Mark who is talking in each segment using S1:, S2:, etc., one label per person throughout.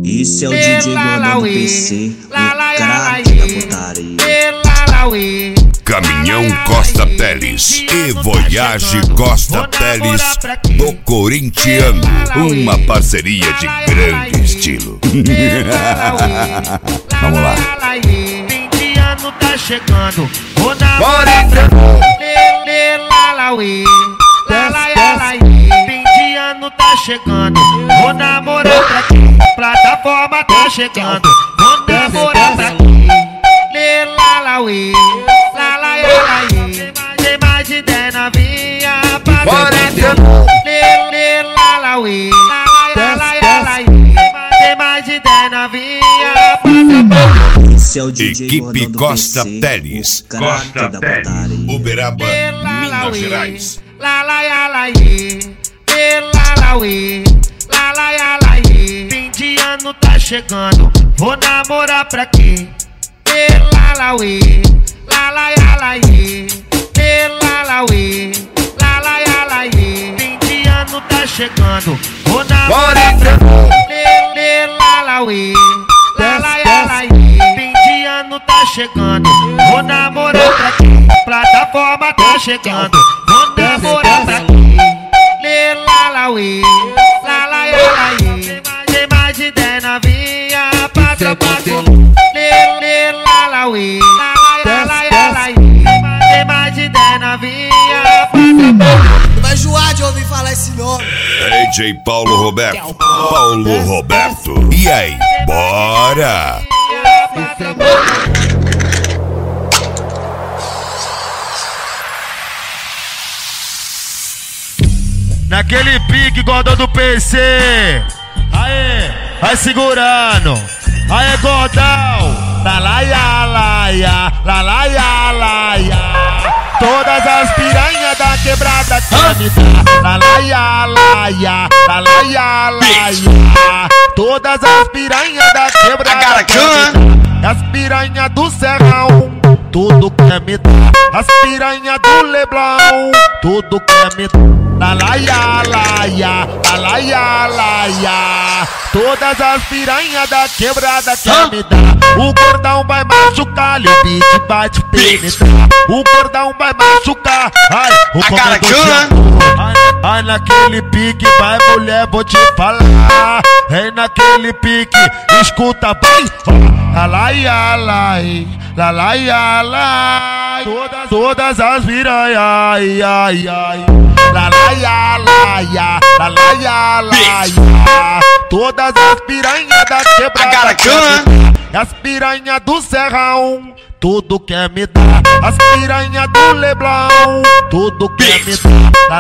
S1: Isso é o DJ Gordão do PC, o craque da putaria.
S2: Caminhão Costa Teles e Voyage Costa Teles do Corintiano, uma parceria de grande estilo. Vamos lá.
S3: Fim de ano tá chegando, vou namorar pra Fim de ano tá chegando, vou namorar pra quem? Plataforma tá chegando, vou namorar pra quem? Tem mais de 10 novinha pra Tem mais de 10 novinha pra
S1: Esse é o DJ
S2: Equipe
S1: Gordão do
S2: Costa
S1: PC,
S2: Teles,
S1: o craque da putaria.
S2: Uberaba, Minas Gerais.
S3: Fim de ano tá chegando, vou namorar pra quem? Fim de ano tá chegando, vou namorar pra Fim de ano tá chegando, vou namorar pra quem? Plataforma tá chegando, vou namorar pra quem? Tem mais de 10 novinha pra trocar com Tem mais de 10 novinha pra trocar.
S4: Vai enjoar de ouvir falar esse nome.
S2: DJ Paulo Roberto, Paulo Roberto. E aí, bora!
S3: Naquele pique, Gordão do PC. Aê, vai segurando. Aê, Gordão. Lalaia, todas as piranhas da quebrada quer me dar. Lalaia, todas as piranhas da quebrada quer me dar. As piranhas do Serrão, tudo quer me dar. As piranhas do Leblon, tudo quer me dar. Lalaia, todas as piranhas da quebrada quer me dar. O Gordão vai machucar, o beat vai te penetrar. O Gordão vai machucar, ai, o comedor. Ai, naquele pique, vai mulher, vou te falar. É naquele pique, escuta bem. Todas as piranhas, ai, ai, ai. Todas as piranhas da quebrada quer me dar. As piranhas do Serrão, tudo quer me dar. As piranhas do Leblon, tudo quer me dar.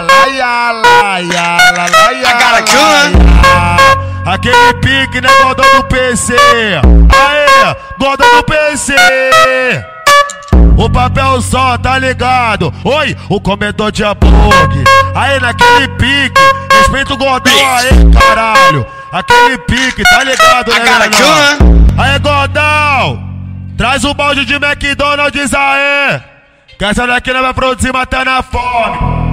S3: Aquele pique, né, Gordão do PC? Aê, Gordão do PC. O papel só, tá ligado? Oi, o comedor de hambúrguer. Aí naquele pique, respeita o Gordão aí, caralho. Aquele pique, tá ligado, né, galera? Aí, Gordão, traz o balde de McDonald's aí, que essa daqui não vai produzir matando a fome.